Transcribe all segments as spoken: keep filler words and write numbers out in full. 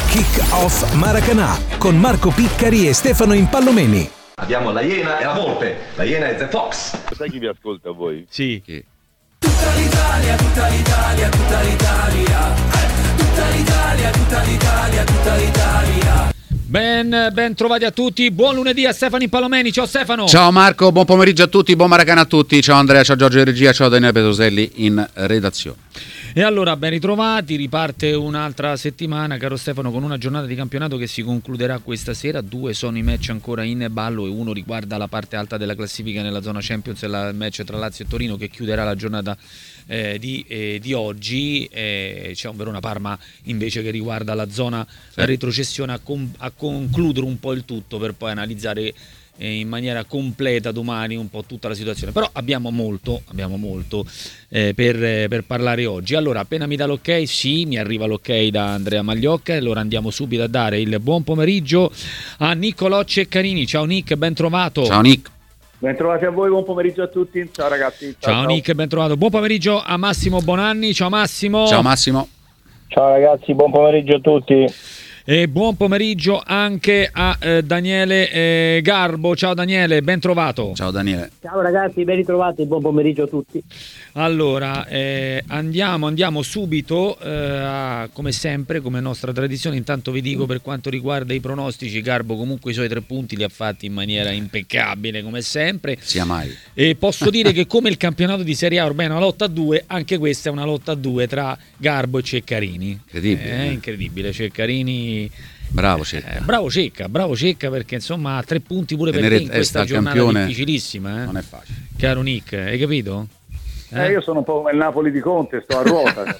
Kick Off Maracanã con Marco Piccari e Stefano Impallomeni. Abbiamo la Iena e la Volpe. La Iena è The Fox. Sai chi vi ascolta voi? Sì. Chi? Tutta l'Italia, tutta l'Italia, tutta l'Italia. Eh, tutta l'Italia, tutta l'Italia, tutta l'Italia. Ben, ben trovati a tutti, buon lunedì a Stefano Impallomeni. Ciao Stefano. Ciao Marco, buon pomeriggio a tutti, buon Maracanã a tutti. Ciao Andrea, ciao Giorgio di regia, ciao Daniele Petroselli in redazione. E allora ben ritrovati, riparte un'altra settimana, caro Stefano, con una giornata di campionato che si concluderà questa sera. Due sono i match ancora in ballo e uno riguarda la parte alta della classifica nella zona Champions, il match tra Lazio e Torino che chiuderà la giornata eh, di, eh, di oggi. Eh, c'è un Verona-Parma invece che riguarda la zona sì. retrocessione a, con, a concludere un po' il tutto per poi analizzare in maniera completa domani un po' tutta la situazione, però abbiamo molto abbiamo molto eh, per, eh, per parlare oggi. Allora, appena mi dà l'ok, sì, mi arriva l'ok da Andrea Magliocca, allora andiamo subito a dare il buon pomeriggio a Niccolò Ceccarini. Ciao Nick, ben trovato. Ciao Nick. Ben trovati a voi, buon pomeriggio a tutti. Ciao ragazzi. Ciao, ciao, ciao Nick, ben trovato. Buon pomeriggio a Massimo Bonanni. Ciao Massimo. Ciao Massimo. Ciao ragazzi, buon pomeriggio a tutti. E buon pomeriggio anche a eh, Daniele eh, Garbo. Ciao Daniele, ben trovato. Ciao Daniele. Ciao ragazzi, ben ritrovati, buon pomeriggio a tutti. Allora, eh, andiamo, andiamo subito, eh, a, come sempre, come nostra tradizione. Intanto vi dico, per quanto riguarda i pronostici, Garbo comunque i suoi tre punti li ha fatti in maniera impeccabile, come sempre. Sia mai. E posso dire che come il campionato di Serie A ormai è una lotta a due, anche questa è una lotta a due tra Garbo e Ceccarini. Incredibile. È eh, incredibile, Ceccarini. Bravo Cecca. Eh, bravo Cecca, bravo Cecca, perché insomma ha tre punti pure Tenere per te in questa giornata campione difficilissima. Eh? Non è facile. Caro Nick, hai capito? Eh? Eh, io sono un po' come il Napoli di Conte, sto a ruota.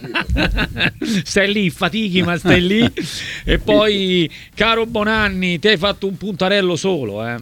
Stai lì, fatichi, ma stai lì. E poi, caro Bonanni, ti hai fatto un puntarello solo, eh? Eh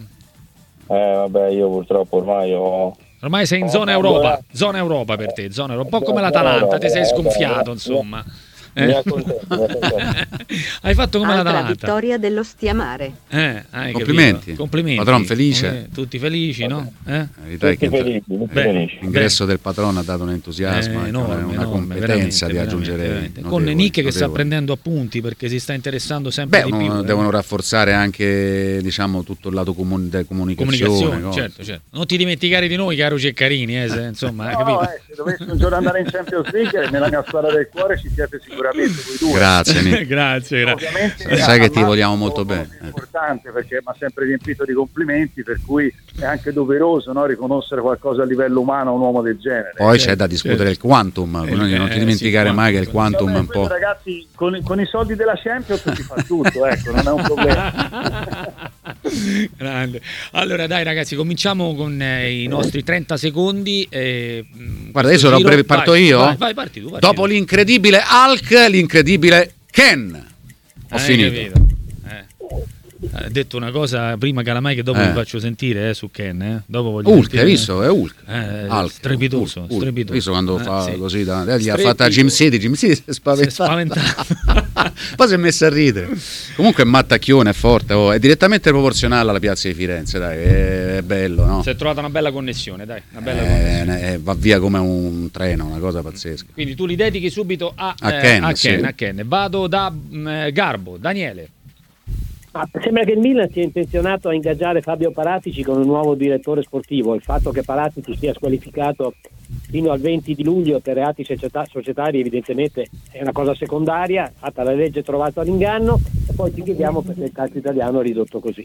vabbè, io purtroppo ormai ho... Ormai sei in eh, zona allora... Europa, zona Europa per te, zona Europa. Un po' come l'Atalanta, ti sei sconfiato, insomma. Eh. Mi accontento, mi accontento. Hai fatto come Altra l'Atalanta. vittoria dello Stiamare. Eh, hai complimenti. complimenti. Padron felice. Eh, tutti felici, no? Eh? Tutti che felici, tutti beh, felici. L'ingresso del patrono ha dato un entusiasmo, eh, enorme, enorme, una enorme, competenza veramente, di aggiungere veramente, notevoli, con Nick che notevoli. sta prendendo appunti perché si sta interessando sempre Beh, di più. devono eh. rafforzare anche, diciamo, tutto il lato comun- della comunicazione. Comunicazione, certo, certo. Non ti dimenticare di noi, caro Ceccarini, eh, se, insomma, no, capito? Eh, se dovessi un giorno andare in Champions League, nella mia squadra del cuore ci siete sicuramente voi due. Grazie Nick. Grazie, grazie. Ovviamente sai che ti Marco vogliamo molto bene. È importante perché mi ha sempre riempito di complimenti, per cui è anche doveroso, no, riconoscere qualcosa a livello umano a un uomo del genere. Poi certo, c'è da discutere certo. il quantum, Eh, non, non ti eh, dimenticare sì, mai che il quantum è un Quello, po'... ragazzi, con, con i soldi della Champions si fa tutto, ecco, non è un problema. Grande. Allora dai ragazzi, cominciamo con eh, i nostri trenta secondi. Eh, Guarda, io sono giro... breve, parto vai, io? Vai, vai, parti tu, parti Dopo tu. l'incredibile Hulk, l'incredibile Ken. Ho Hai finito. capito? Eh. Ha detto una cosa prima calamai che dopo Eh. vi faccio sentire eh, su Ken, eh. Dopo voglio Hulk, sentire... hai visto? È Hulk. Eh, Hulk. strepitoso, Hulk, Hulk. strepitoso. Hai visto quando Eh, fa sì. così? Da... Eh, gli ha Strepitoso. fatta Jim City, Jim City si è spaventato. Si è spaventato. Poi si è messo a ridere. Comunque è mattacchione, è forte, oh. È direttamente proporzionale alla piazza di Firenze, dai, è, è bello, no? Si è trovata una bella connessione, dai, una bella Eh, connessione. eh, va via come un treno, una cosa pazzesca. Quindi tu li dedichi subito a, A eh, Ken, a, sì. Ken a Ken. Vado da mh, Garbo, Daniele. Ah, sembra che il Milan sia intenzionato a ingaggiare Fabio Paratici come nuovo direttore sportivo. Il fatto che Paratici sia squalificato fino al venti di luglio per reati società, societari evidentemente è una cosa secondaria, fatta la legge trovato all'inganno, e poi ci chiediamo perché il calcio italiano è ridotto così.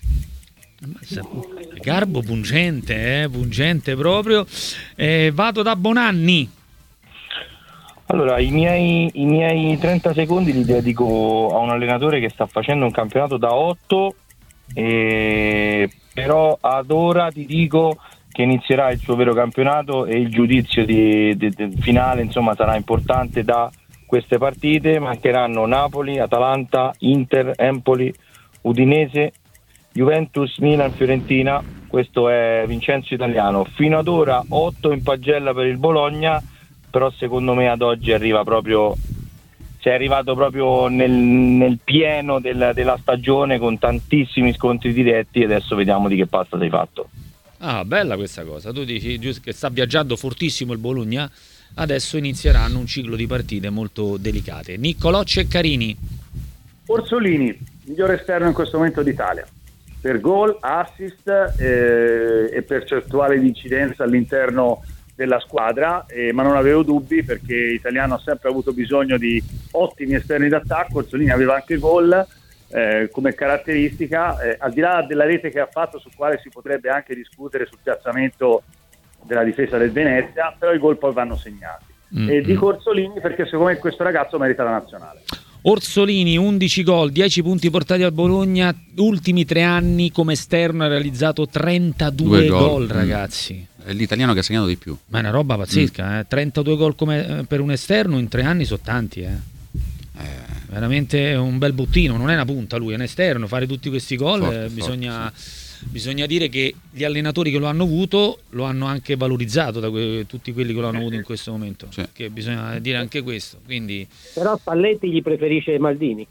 Garbo pungente, eh, pungente proprio. Eh, vado da Bonanni. Allora, i miei, i miei trenta secondi li dedico a un allenatore che sta facendo un campionato da otto, e però ad ora ti dico che inizierà il suo vero campionato e il giudizio di, di, di finale, insomma, sarà importante da queste partite. Mancheranno Napoli, Atalanta, Inter, Empoli, Udinese, Juventus, Milan, Fiorentina. Questo è Vincenzo Italiano. Fino ad ora otto in pagella per il Bologna, però secondo me ad oggi arriva proprio, cioè è arrivato proprio nel, nel pieno del, della stagione, con tantissimi scontri diretti, e adesso vediamo di che pasta sei fatto. Ah, bella questa cosa. Tu dici giusto che sta viaggiando fortissimo il Bologna, adesso inizieranno un ciclo di partite molto delicate. Niccolò Ceccarini. Orsolini, miglior esterno in questo momento d'Italia, per gol, assist eh, e percentuale di incidenza all'interno della squadra, eh, ma non avevo dubbi perché Italiano ha sempre avuto bisogno di ottimi esterni d'attacco. Orsolini aveva anche gol eh, come caratteristica, eh, al di là della rete che ha fatto, su quale si potrebbe anche discutere sul piazzamento della difesa del Venezia, però i gol poi vanno segnati. Mm-hmm. E dico Orsolini perché secondo me questo ragazzo merita la nazionale. Orsolini, undici gol, dieci punti portati al Bologna, ultimi tre anni come esterno ha realizzato trentadue gol, gol ragazzi. È l'italiano che ha segnato di più. Ma è una roba pazzesca, mm. eh? trentadue gol come, per un esterno in tre anni sono tanti, eh. eh. Veramente un bel bottino, non è una punta lui, è un esterno, fare tutti questi gol, forte, eh, bisogna... Forte, sì. Bisogna dire che gli allenatori che lo hanno avuto lo hanno anche valorizzato da que- tutti quelli che lo hanno avuto in questo momento, sì. Che bisogna dire anche questo. Quindi... Però Spalletti gli preferisce Maldini.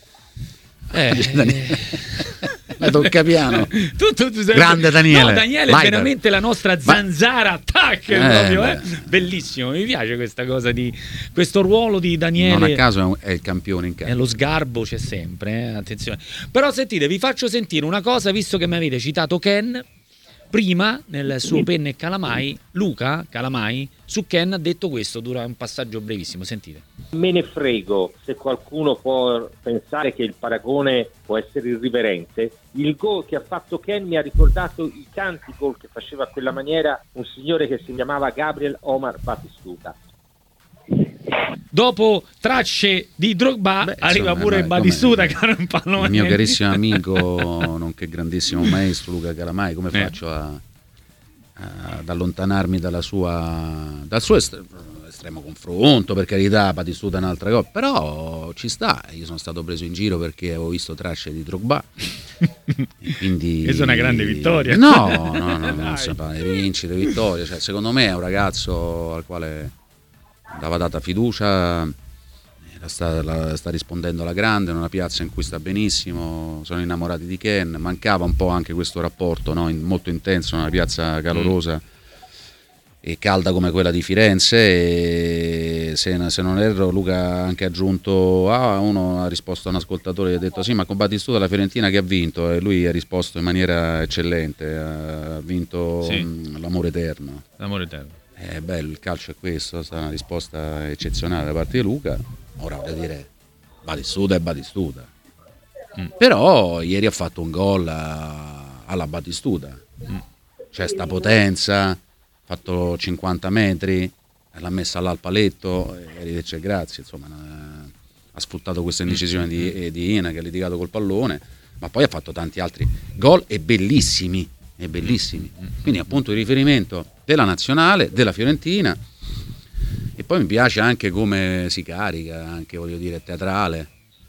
Eh, la tocca piano. tu, tu, tu sei... Grande Daniele. No, Daniele Lighter. È veramente la nostra zanzara attack, eh, proprio, eh. Bellissimo, mi piace questa cosa di questo ruolo di Daniele. Non a caso è, un, è il campione in campo. E lo sgarbo c'è sempre, eh, attenzione. Però sentite, vi faccio sentire una cosa, visto che mi avete citato Ken. Prima, nel suo Penna e Calamai, Luca Calamai su Ken ha detto questo durante un passaggio brevissimo, sentite. Me ne frego se qualcuno può pensare che il paragone può essere irriverente. Il gol che ha fatto Ken mi ha ricordato i tanti gol che faceva a quella maniera un signore che si chiamava Gabriel Omar Batistuta. Dopo tracce di Drogba, beh, arriva insomma, pure Batistuta, caro un pallone. Il mio carissimo amico, nonché grandissimo maestro Luca Calamai, come eh. faccio a, a, ad allontanarmi dalla sua, dal suo estremo, estremo confronto? Per carità, Batistuta è un'altra cosa, però ci sta. Io sono stato preso in giro perché avevo visto tracce di Drogba. Quindi questa è una grande vittoria. No, no, no, non si parla di vincite, vittorie. Cioè, secondo me è un ragazzo al quale dava data fiducia, la sta, la sta rispondendo alla grande, in una piazza in cui sta benissimo, sono innamorati di Ken, mancava un po' anche questo rapporto, no? in, molto intenso, una piazza calorosa mm. e calda come quella di Firenze, e se, se non erro Luca ha anche aggiunto, ah, uno ha risposto a un ascoltatore e ha detto sì, ma con Batistuta la Fiorentina che ha vinto, e lui ha risposto in maniera eccellente, ha vinto sì. mh, l'amore eterno. L'amore eterno. È bello, il calcio è questo, è stata una risposta eccezionale da parte di Luca. Ora voglio dire, Batistuta è Batistuta. Mm. Però ieri ha fatto un gol a, alla Batistuta. Mm. C'è sta potenza, ha fatto cinquanta metri, l'ha messa là al paletto, e arrivederci, grazie, insomma, ha sfruttato questa indecisione di, di Ina che ha litigato col pallone, ma poi ha fatto tanti altri gol e bellissimi. E bellissimi, quindi appunto il riferimento della nazionale, della Fiorentina, e poi mi piace anche come si carica, anche voglio dire teatrale.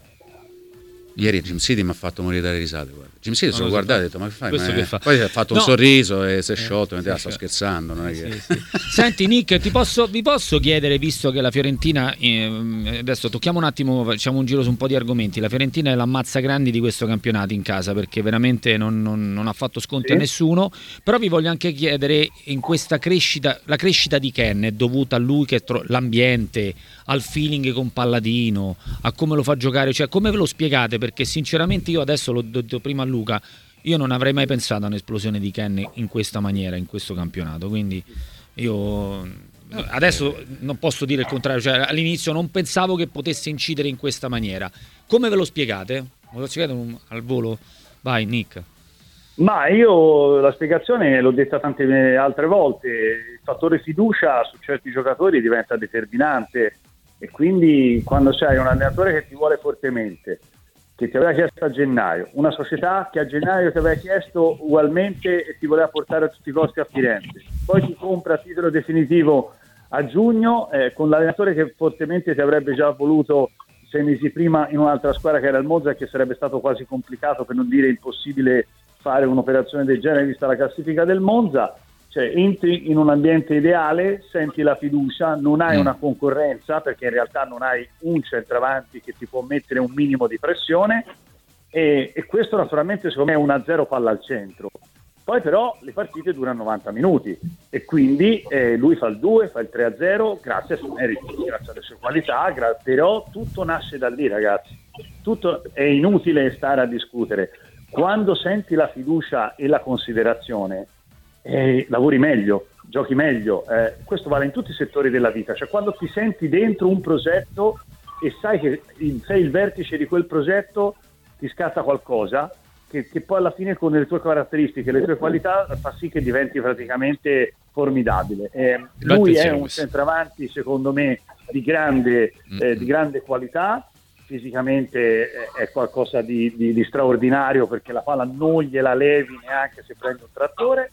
Ieri Jim City mi ha fatto morire dalle risate, guarda. Jim City sono guardato e ho detto ma che fai? Ma che fa? Poi ha fatto un no. sorriso e si è sciolto, eh, sto scherzando, non è che... sì, sì. Senti Nick, ti posso, vi posso chiedere, visto che la Fiorentina, eh, adesso tocchiamo un attimo, facciamo un giro su un po' di argomenti, la Fiorentina è l'ammazza grandi di questo campionato in casa, perché veramente non, non, non ha fatto sconti sì. a nessuno, però vi voglio anche chiedere, in questa crescita, la crescita di Ken è dovuta a lui, che tro- l'ambiente, al feeling con Palladino, a come lo fa giocare, cioè come ve lo spiegate? Perché sinceramente io adesso l'ho detto prima a Luca, io non avrei mai pensato a un'esplosione di Ken in questa maniera, in questo campionato, quindi io adesso non posso dire il contrario, cioè all'inizio non pensavo che potesse incidere in questa maniera. Come ve lo spiegate? Me lo spiegate al volo? Vai Nick. Ma io la spiegazione l'ho detta tante altre volte, il fattore fiducia su certi giocatori diventa determinante, e quindi quando c'hai un allenatore che ti vuole fortemente, che ti aveva chiesto a gennaio, una società che a gennaio ti aveva chiesto ugualmente e ti voleva portare a tutti i costi a Firenze, poi ti compra a titolo definitivo a giugno, eh, con l'allenatore che fortemente ti avrebbe già voluto sei mesi prima in un'altra squadra che era il Monza, e che sarebbe stato quasi complicato, per non dire impossibile, fare un'operazione del genere vista la classifica del Monza. Cioè entri in un ambiente ideale, senti la fiducia, non hai mm. una concorrenza, perché in realtà non hai un centravanti che ti può mettere un minimo di pressione, e, e questo naturalmente secondo me è un a zero palla al centro. Poi però le partite durano novanta minuti e quindi eh, lui fa il due, fa il tre a zero grazie ai suoi meriti, grazie alle sue qualità, gra- però tutto nasce da lì, ragazzi. Tutto è inutile stare a discutere. Quando senti la fiducia e la considerazione, eh, lavori meglio, giochi meglio. Eh, questo vale in tutti i settori della vita. Cioè quando ti senti dentro un progetto e sai che sei il vertice di quel progetto, ti scatta qualcosa Che, che poi alla fine con le tue caratteristiche, le tue qualità fa sì che diventi praticamente formidabile. Eh, lui è un centravanti secondo me di grande, eh, di grande qualità, fisicamente è, è qualcosa di, di, di straordinario perché la palla non gliela levi neanche se prende un trattore,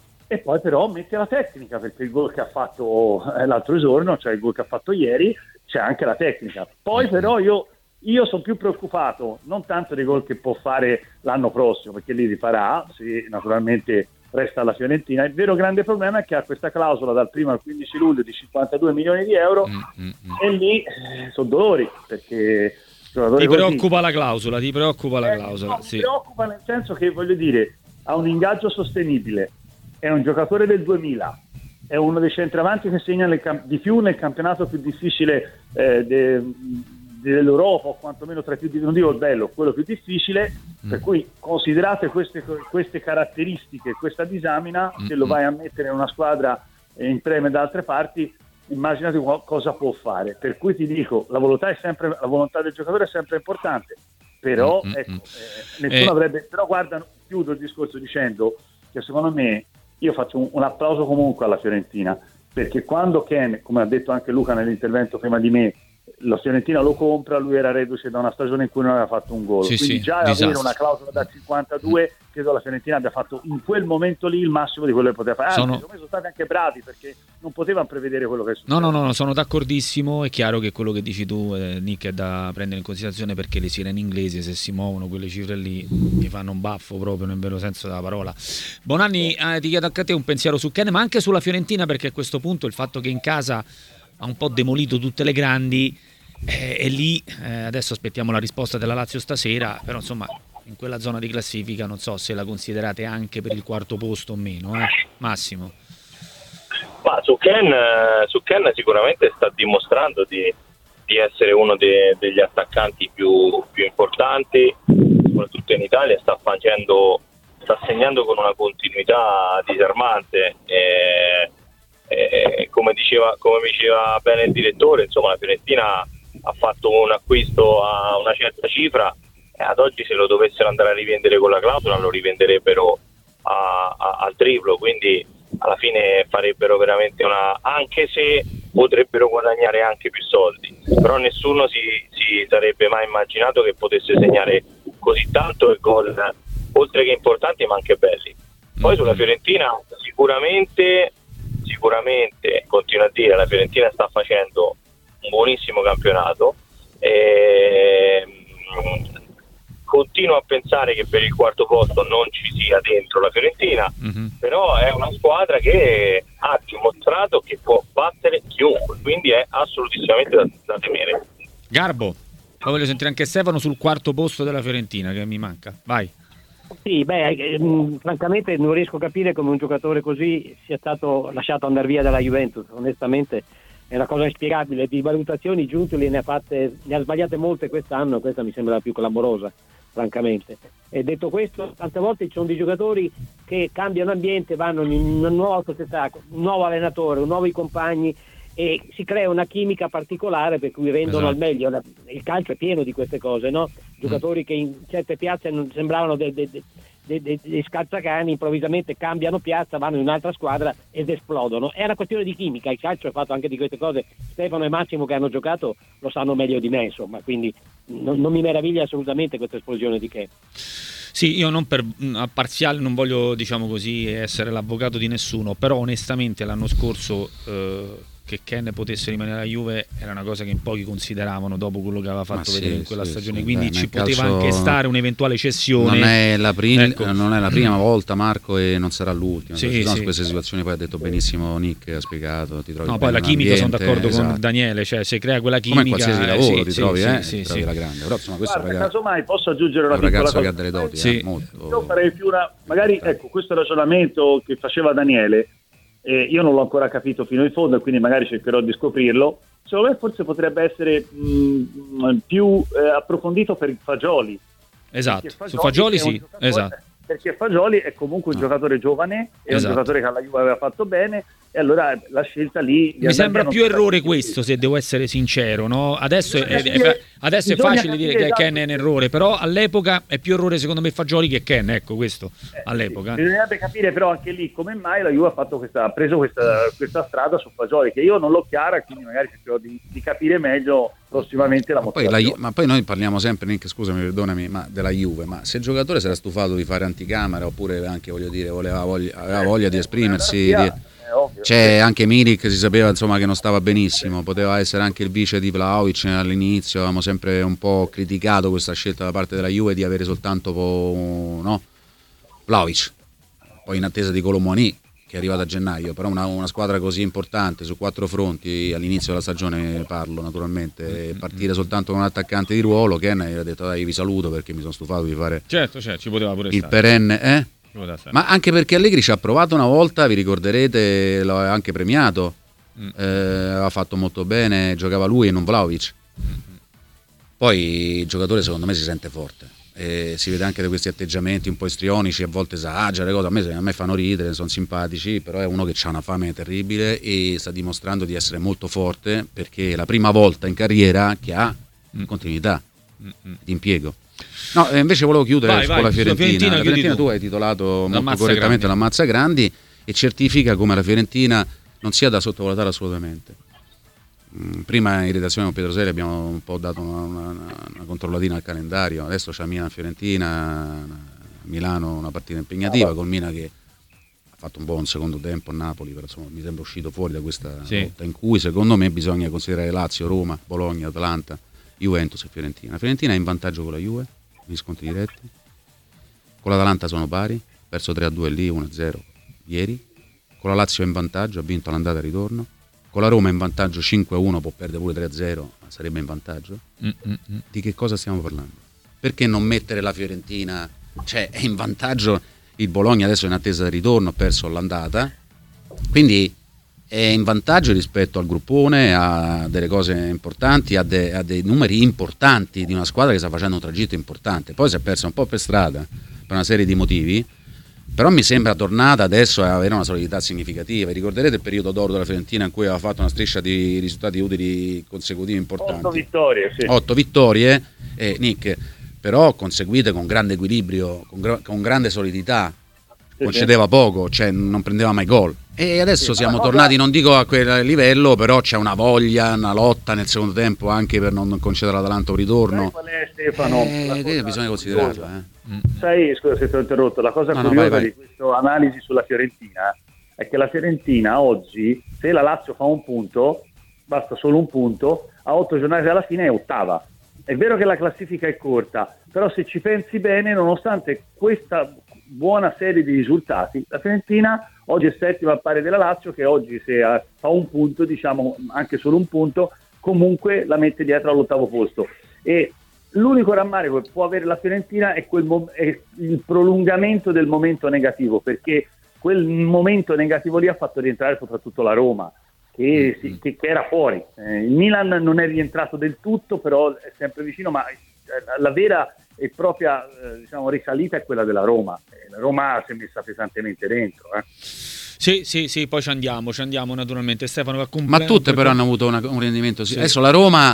e poi però mette la tecnica, perché il gol che ha fatto eh, l'altro giorno, cioè il gol che ha fatto ieri, c'è anche la tecnica. Poi però io Io sono più preoccupato non tanto dei gol che può fare l'anno prossimo, perché li rifarà se naturalmente resta alla Fiorentina. Il vero grande problema è che ha questa clausola dal primo al quindici luglio di cinquantadue milioni di euro mm, mm, mm. e lì eh, sono dolori, perché ti preoccupa la clausola, ti preoccupa la eh, clausola no, sì. Mi preoccupa nel senso che, voglio dire, ha un ingaggio sostenibile, è un giocatore del duemila, è uno dei centravanti che segna nel camp- di più nel campionato più difficile eh, de- dell'Europa, o quantomeno tra i più, non dico il bello, quello più difficile, mm. per cui considerate queste, queste caratteristiche, questa disamina, mm. se lo vai a mettere in una squadra in Premier da altre parti, immaginate cosa può fare. Per cui ti dico, la volontà è sempre, la volontà del giocatore è sempre importante, però mm. ecco, eh, nessuno eh. avrebbe, però guarda, chiudo il discorso dicendo che secondo me, io faccio un, un applauso comunque alla Fiorentina, perché quando Ken, come ha detto anche Luca nell'intervento prima di me, la Fiorentina lo compra, lui era reduce da una stagione in cui non aveva fatto un gol, sì, quindi sì, già disastro. Avere una clausola da cinquantadue, credo la Fiorentina abbia fatto in quel momento lì il massimo di quello che poteva fare. Anzi, sono... secondo me sono stati anche bravi, perché non potevano prevedere quello che è successo. No, no, no, sono d'accordissimo. È chiaro che quello che dici tu, eh, Nick, è da prendere in considerazione, perché le sirene inglesi, se si muovono quelle cifre lì, mi fanno un baffo proprio nel vero senso della parola. Bonanni, eh, ti chiedo anche a te un pensiero su Ken, ma anche sulla Fiorentina, perché a questo punto il fatto che in casa ha un po' demolito tutte le grandi, eh, e lì eh, adesso aspettiamo la risposta della Lazio stasera, però insomma in quella zona di classifica non so se la considerate anche per il quarto posto o meno, eh? Massimo. Ma su Ken, su Ken sicuramente sta dimostrando di, di essere uno de, degli attaccanti più, più importanti, soprattutto in Italia. Sta facendo, sta segnando con una continuità disarmante. E, e, come diceva, come diceva bene il direttore, insomma, la Fiorentina ha fatto un acquisto a una certa cifra e ad oggi, se lo dovessero andare a rivendere con la clausola, lo rivenderebbero a, a, al triplo, quindi alla fine farebbero veramente una, anche se potrebbero guadagnare anche più soldi, però nessuno si, si sarebbe mai immaginato che potesse segnare così tanto e gol, oltre che importanti ma anche belli. Poi sulla Fiorentina sicuramente sicuramente continuo a dire, la Fiorentina sta facendo un buonissimo campionato e continuo a pensare che per il quarto posto non ci sia dentro la Fiorentina, mm-hmm. però è una squadra che ha dimostrato che può battere chiunque, quindi è assolutissimamente da, da temere. Garbo, poi voglio sentire anche Stefano sul quarto posto della Fiorentina, che mi manca, vai. Sì, beh, eh, francamente non riesco a capire come un giocatore così sia stato lasciato andare via dalla Juventus, onestamente è una cosa inspiegabile. Di valutazioni Giuntoli ne ha fatte, ne ha sbagliate molte quest'anno, questa mi sembra la più clamorosa, francamente. E detto questo, tante volte ci sono dei giocatori che cambiano ambiente, vanno in una nuova società, un nuovo allenatore, un nuovi compagni, e si crea una chimica particolare per cui rendono esatto. al meglio. Il calcio è pieno di queste cose, no? Giocatori mm. che in certe piazze non sembravano dei de, de, de, de, de scalzacani, improvvisamente cambiano piazza, vanno in un'altra squadra ed esplodono. È una questione di chimica, il calcio è fatto anche di queste cose. Stefano e Massimo, che hanno giocato, lo sanno meglio di me, insomma, quindi non, non mi meraviglia assolutamente questa esplosione di Ken. Sì, io non per a parziale non voglio, diciamo così, essere l'avvocato di nessuno, però onestamente l'anno scorso eh, che Ken potesse rimanere alla Juve era una cosa che in pochi consideravano dopo quello che aveva fatto Ma vedere sì, in quella sì, stagione, sì, quindi beh, ci nel poteva calcio anche stare un'eventuale cessione. Non è la, prim- Ecco. non è la prima volta, Marco, e non sarà l'ultima. Sì, ci sono sì. queste situazioni, poi ha detto benissimo Nick, ha spiegato, ti trovi No, bene poi la in un chimica, sono ambiente, d'accordo esatto. con Daniele, cioè se crea quella chimica, come in qualsiasi eh, lavoro sì, ti sì, trovi, sì, eh, sì, ti trovi sì. la grande. Però insomma questo Guarda, è un ragazzo, casomai posso aggiungere è una un piccola ragazzo che cosa. ha delle doti, Sì. eh, molto. Io farei più una, magari ecco, questo ragionamento che faceva Daniele, eh, io non l'ho ancora capito fino in fondo e quindi magari cercherò di scoprirlo. Secondo me forse potrebbe essere mh, più eh, approfondito per il Fagioli. Esatto, Perché su Fagioli è un sì, giocatore- esatto. Perché Fagioli è comunque un No. giocatore giovane, è Esatto. un giocatore che alla Juve aveva fatto bene e allora la scelta lì... Mi sembra più errore questo, se devo essere sincero, no? Adesso, è, Bisogna è- capire- adesso è bisogna facile dire capire che Ken esatto. è un errore, però all'epoca è più errore secondo me Fagioli che Ken, ecco questo, Eh, all'epoca. sì. Bisognerebbe capire però anche lì come mai la Juve ha, fatto questa, ha preso questa, questa strada su Fagioli, che io non l'ho chiara, quindi magari cercherò di, di capire meglio prossimamente la Ma poi, la, motivazione. ma poi noi parliamo sempre, Nick, scusami, perdonami, ma della Juve, ma se il giocatore si era stufato di fare anticamera oppure anche, voglio dire, voleva voglia, aveva voglia di esprimersi, di- È ovvio. c'è anche Milik, si sapeva insomma che non stava benissimo, poteva essere anche il vice di Vlahovic all'inizio, avevamo sempre un po' criticato questa scelta da parte della Juve di avere soltanto po- no? Vlahovic, poi in attesa di Colomboani che è arrivato a gennaio, però una, una squadra così importante su quattro fronti all'inizio della stagione, parlo naturalmente, e partire soltanto con un attaccante di ruolo, Ken gli ha detto dai vi saluto perché mi sono stufato di fare Certo, certo, ci poteva pure il stare. perenne, eh? Ci poteva stare. Ma anche perché Allegri ci ha provato una volta, vi ricorderete, lo ha anche premiato, Mm. eh, aveva fatto molto bene, giocava lui e non Vlahovic. Poi il giocatore secondo me si sente forte, e si vede anche da questi atteggiamenti un po' istrionici, a volte esagera le cose, a me, a me fanno ridere, sono simpatici, però è uno che ha una fame terribile e sta dimostrando di essere molto forte perché è la prima volta in carriera che ha Mm. continuità Mm-mm. di impiego. No, eh, invece volevo chiudere Vai, con vai, la sulla Fiorentina. Fiorentina La chiudi Fiorentina tu. tu hai titolato molto L'ammazza correttamente grandi. l'ammazza grandi e certifica come la Fiorentina non sia da sottovalutare assolutamente. Mm, Prima in redazione con Pietroselli abbiamo un po' dato una, una, una controllatina al calendario, adesso c'è Milan-Fiorentina, Milano una partita impegnativa, col Milan che ha fatto un buon secondo tempo a Napoli, però insomma mi sembra uscito fuori da questa Sì. lotta in cui secondo me bisogna considerare Lazio, Roma, Bologna, Atalanta, Juventus e Fiorentina. La Fiorentina è in vantaggio con la Juve, negli scontri diretti, con l'Atalanta sono pari, perso tre a due lì, uno a zero ieri, con la Lazio è in vantaggio, ha vinto l'andata e il ritorno, con la Roma è in vantaggio cinque a uno, può perdere pure tre a zero, ma sarebbe in vantaggio. Mm-mm. Di che cosa stiamo parlando? Perché non mettere la Fiorentina, cioè è in vantaggio il Bologna, adesso è in attesa del ritorno, ha perso l'andata, quindi è in vantaggio rispetto al gruppone, ha delle cose importanti, ha, de- ha dei numeri importanti di una squadra che sta facendo un tragitto importante, poi si è persa un po' per strada per una serie di motivi, però mi sembra tornata adesso a avere una solidità significativa. Ricorderete il periodo d'oro della Fiorentina in cui aveva fatto una striscia di risultati utili consecutivi importanti, Otto vittorie, sì. otto vittorie, eh, Nick, però conseguite con grande equilibrio, con, gra- con grande solidità, Sì, concedeva poco, cioè non prendeva mai gol. E adesso Sì, siamo ma- tornati, non dico a quel livello, però c'è una voglia, una lotta nel secondo tempo anche per non concedere all'Atalanta un Sai ritorno. qual è, Stefano? Eh, La che cosa bisogna curiosa. considerarlo. Eh. Sai, scusa se ti ho interrotto, la cosa No, no, curiosa vai, vai. di questa analisi sulla Fiorentina è che la Fiorentina oggi, se la Lazio fa un punto, basta solo un punto, a otto giornate dalla fine è ottava. È vero che la classifica è corta, però se ci pensi bene, nonostante questa buona serie di risultati, la Fiorentina oggi è settima al pari della Lazio, che oggi se eh, fa un punto, diciamo anche solo un punto, comunque la mette dietro all'ottavo posto. E l'unico rammarico che può avere la Fiorentina è, quel mom- è il prolungamento del momento negativo, perché quel momento negativo lì ha fatto rientrare soprattutto la Roma, che, si- che- che era fuori. Eh, il Milan non è rientrato del tutto, però è sempre vicino, ma eh, la vera e propria eh, diciamo, risalita è quella della Roma. Eh, la Roma si è messa pesantemente dentro. Eh. Sì, sì, sì, poi ci andiamo, ci andiamo naturalmente. Stefano va a Ma tutte però hanno avuto una- un rendimento. Sì. Adesso la Roma.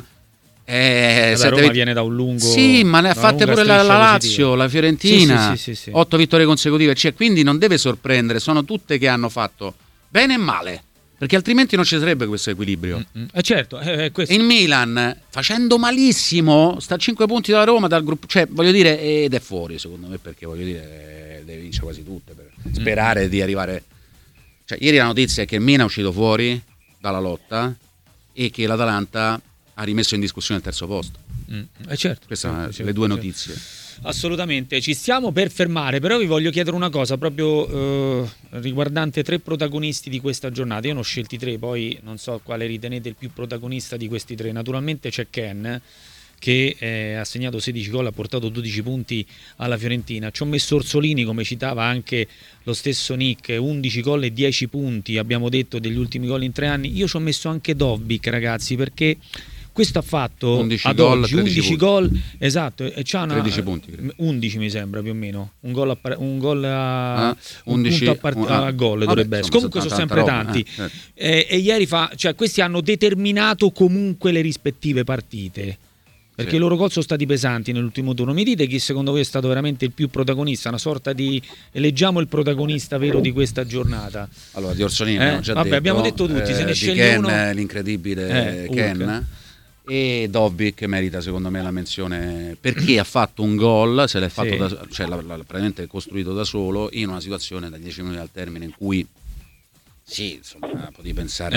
Eh, la sette Roma vit- viene da un lungo. Sì, ma ne ha da una fatte lunga pure la, la striscia Lazio, positiva. la Fiorentina, Sì, sì, sì, sì, sì. otto vittorie consecutive, cioè, quindi non deve sorprendere, sono tutte che hanno fatto bene e male, perché altrimenti non ci sarebbe questo equilibrio. Mm, eh, certo, eh, eh, questo. Il Milan, facendo malissimo, sta a cinque punti dalla Roma, dal gruppo, cioè voglio dire, ed è fuori secondo me, perché voglio dire, deve vincere quasi tutte per sperare di arrivare. Cioè, ieri la notizia è che il Milan è uscito fuori dalla lotta e che l'Atalanta ha rimesso in discussione il terzo posto. Mm. Eh certo, queste certo, sono certo, le due certo. notizie. Assolutamente, ci stiamo per fermare, però vi voglio chiedere una cosa proprio eh, riguardante tre protagonisti di questa giornata. Io ne ho scelti tre, poi non so quale ritenete il più protagonista di questi tre. Naturalmente c'è Ken, che eh, ha segnato sedici gol, ha portato dodici punti alla Fiorentina. Ci ho messo Orsolini, come citava anche lo stesso Nick, undici gol e dieci punti, abbiamo detto, degli ultimi gol in tre anni. Io ci ho messo anche Dovbyk, ragazzi, perché questo ha fatto undici ad gol, oggi undici gol, esatto, e c'ha una, tredici punti, credo. undici mi sembra più o meno, un gol a, un gol a, ah, undici, un punto a, part- ah, a gol vabbè, dovrebbe essere. Comunque sono sempre roba, tanti. Eh, certo. e, e ieri fa, cioè questi hanno determinato comunque le rispettive partite, perché sì. i loro gol sono stati pesanti nell'ultimo turno. Mi dite chi secondo voi è stato veramente il più protagonista, una sorta di eleggiamo il protagonista vero di questa giornata. Allora, di Orsolini Eh? abbiamo già Vabbè, detto, abbiamo detto tutti, eh, se ne di sceglie Ken, uno. l'incredibile Eh, Ken, Hulk. e Dovbyk merita secondo me la menzione perché ha fatto un gol, se l'è fatto Sì. da, cioè l'ha, l'ha praticamente costruito da solo in una situazione da dieci minuti al termine in cui sì, insomma, potevi pensare Eh.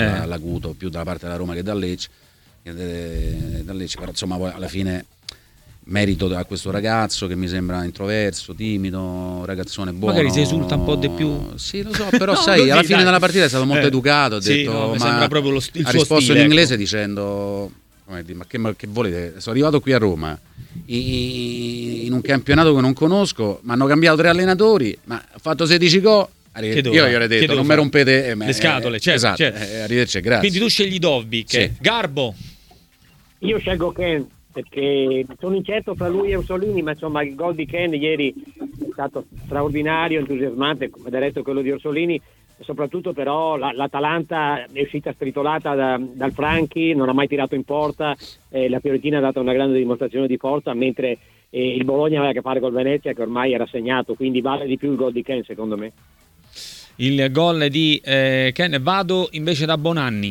Magari si esulta un po' di più. Sì, lo so, però No, sai, così, alla fine dai. della partita è stato molto Eh. educato, ha Sì, detto, no, mi ma sembra proprio lo st- il ha suo risposto stile, in inglese ecco. dicendo come dire, ma che, ma che volete? Sono arrivato qui a Roma i- in un campionato che non conosco, mi hanno cambiato tre allenatori, ma ho fatto sedici gol. Arri- Che Io devo gli avrei fare? Che detto, devo non mi fare? rompete eh, ma- Le scatole, eh, certo, esatto, certo. eh, arrivederci, grazie. Quindi tu scegli Dovbyk. Sì. Garbo. Io scelgo Ken perché sono incerto fra lui e Orsolini, ma insomma il gol di Ken ieri è stato straordinario, entusiasmante, come ha detto quello di Orsolini, e soprattutto però la, l'Atalanta è uscita stritolata da, dal Franchi, non ha mai tirato in porta, eh, la Fiorentina ha dato una grande dimostrazione di forza, mentre eh, il Bologna aveva a che fare col Venezia che ormai era segnato, quindi vale di più il gol di Ken secondo me. Il gol di eh, Ken. Vado invece da Bonanni.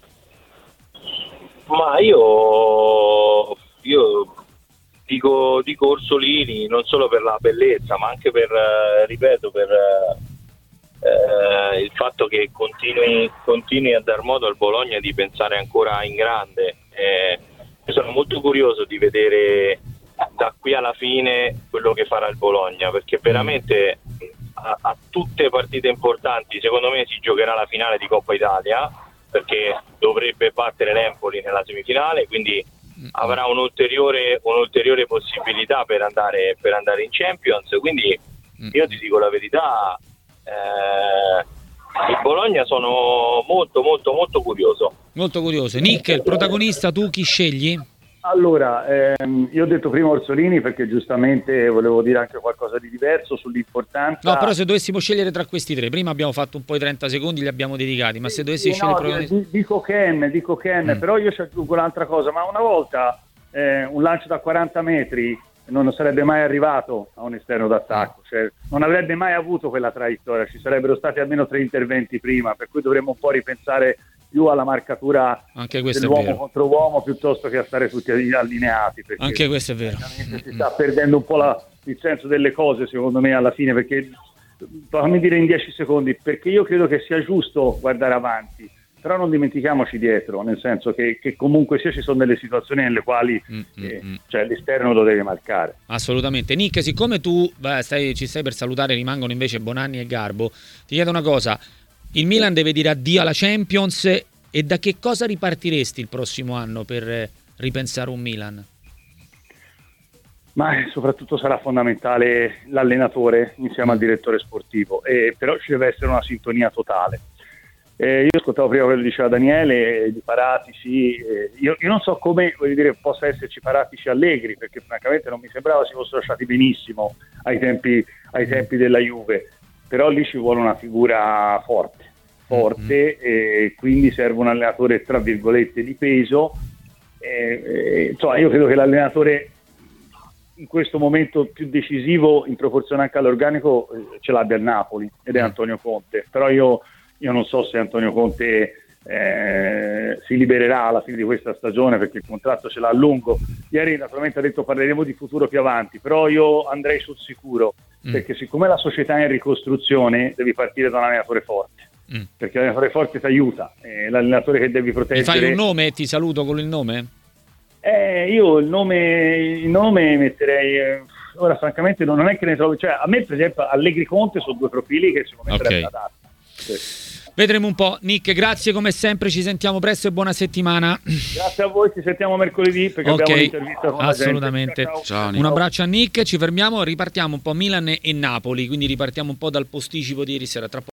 Ma io, io dico, dico Orsolini non solo per la bellezza, ma anche per, eh, ripeto, per eh, il fatto che continui, continui a dar modo al Bologna di pensare ancora in grande. Eh, io sono molto curioso di vedere da qui alla fine quello che farà il Bologna, perché veramente a, a tutte partite importanti secondo me si giocherà la finale di Coppa Italia, perché dovrebbe battere l'Empoli nella semifinale, quindi avrà un'ulteriore, un'ulteriore possibilità per andare, per andare in Champions. Quindi io ti dico la verità, eh, il Bologna sono molto molto molto curioso. Molto curioso. Nick, il protagonista, tu chi scegli? Allora, ehm, io ho detto prima Orsolini perché giustamente volevo dire anche qualcosa di diverso sull'importanza. No, però se dovessimo scegliere tra questi tre, prima abbiamo fatto un po' i trenta secondi, li abbiamo dedicati, ma se dovessi Sì, scegliere no, il protagonista... di- dico Ken, dico Ken, Mm. però io ci aggiungo un'altra cosa, ma una volta eh, un lancio da quaranta metri non sarebbe mai arrivato a un esterno d'attacco, cioè non avrebbe mai avuto quella traiettoria, ci sarebbero stati almeno tre interventi prima, per cui dovremmo un po' ripensare più alla marcatura Anche questo è dell'uomo vero. contro uomo piuttosto che a stare tutti allineati, perché Anche questo è vero. si sta perdendo un po' la- il senso delle cose secondo me alla fine, perché fammi dire in dieci secondi, perché io credo che sia giusto guardare avanti, però non dimentichiamoci dietro, nel senso che, che comunque sia ci sono delle situazioni nelle quali Mm, mm, eh, mm. cioè l'esterno lo deve marcare. Assolutamente. Nick, siccome tu beh, stai, ci stai per salutare, rimangono invece Bonanni e Garbo, ti chiedo una cosa. Il Milan deve dire addio alla Champions, e da che cosa ripartiresti il prossimo anno per eh, ripensare un Milan? Ma eh, soprattutto sarà fondamentale l'allenatore insieme al direttore sportivo, e però ci deve essere una sintonia totale. Eh, io ascoltavo prima quello che diceva Daniele, eh, di Paratici, eh, io, io non so come, voglio dire, possa esserci Paratici Allegri, perché francamente non mi sembrava si fossero lasciati benissimo ai tempi, ai tempi della Juve, però lì ci vuole una figura forte, forte, e quindi serve un allenatore tra virgolette di peso. Eh, eh, insomma, io credo che l'allenatore in questo momento più decisivo in proporzione anche all'organico eh, ce l'abbia il Napoli, ed è Antonio Conte, però io Io non so se Antonio Conte eh, si libererà alla fine di questa stagione, perché il contratto ce l'ha a lungo. Ieri naturalmente ha detto parleremo di futuro più avanti, però io andrei sul sicuro, Mm. perché siccome la società è in ricostruzione devi partire da un allenatore forte, mm. perché l'allenatore forte ti aiuta, è l'allenatore che devi proteggere. Mi fai un nome e ti saluto con il nome? Eh, io il nome, il nome metterei, eh, ora francamente non, non è che ne trovo, cioè a me per esempio Allegri Conte sono due profili che secondo me okay. sarebbero adatti. Sì. Vedremo un po'. Nick, grazie come sempre, ci sentiamo presto e buona settimana. Grazie a voi, ci sentiamo mercoledì perché okay. abbiamo un'intervista con assolutamente. la gente. Ciao, ciao. ciao. Un abbraccio a Nick, ci fermiamo, ripartiamo un po' Milan e Napoli, quindi ripartiamo un po' dal posticipo di ieri sera. Tra